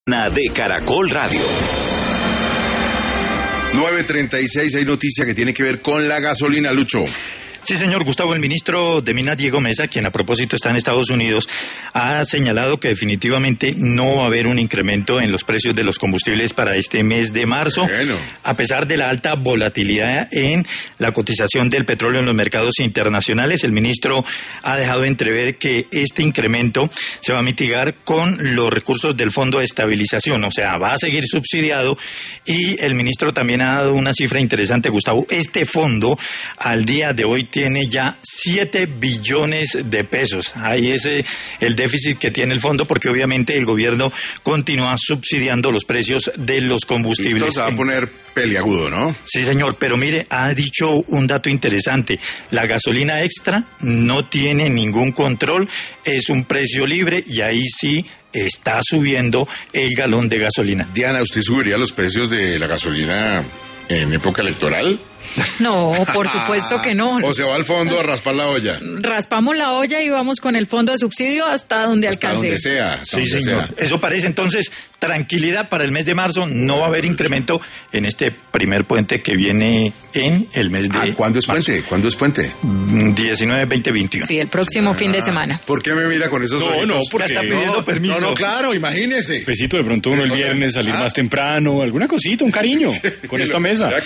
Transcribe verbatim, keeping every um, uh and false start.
De Caracol Radio. nueve treinta y seis, hay noticia que tiene que ver con la gasolina, Lucho. Sí, señor Gustavo, el ministro de Minas, Diego Mesa, quien a propósito está en Estados Unidos, ha señalado que definitivamente no va a haber un incremento en los precios de los combustibles para este mes de marzo, bueno. a pesar de la alta volatilidad en la cotización del petróleo en los mercados internacionales. El ministro ha dejado entrever que este incremento se va a mitigar con los recursos del Fondo de Estabilización, o sea, va a seguir subsidiado, y el ministro también ha dado una cifra interesante, Gustavo. Este fondo, al día de hoy, tiene ya siete billones de pesos. Ahí es eh, el déficit que tiene el fondo, porque obviamente el gobierno continúa subsidiando los precios de los combustibles. Esto se va a poner peliagudo, ¿no? Sí, señor, pero mire, ha dicho un dato interesante. La gasolina extra no tiene ningún control, es un precio libre y ahí sí está subiendo el galón de gasolina. Diana, ¿usted subiría los precios de la gasolina en época electoral? No, por supuesto que no. O se va al fondo a raspar la olla. Raspamos la olla y vamos con el fondo de subsidio hasta donde hasta alcance. Donde sea, hasta sí, donde señor. sea. Eso parece. Entonces, tranquilidad para el mes de marzo. No va a haber incremento en este primer puente que viene en el mes de Ah, ¿cuándo es marzo. puente? ¿Cuándo es puente? diecinueve, veinte, veintiuno. Sí, el próximo Ah, fin de semana. ¿Por qué me mira con esos No, ojitos? no, porque- Ya está pidiendo No, permiso. No, no, claro, imagínese. Pesito, de pronto uno el viernes salir Ah. más temprano, alguna cosita, un cariño con esta mesa.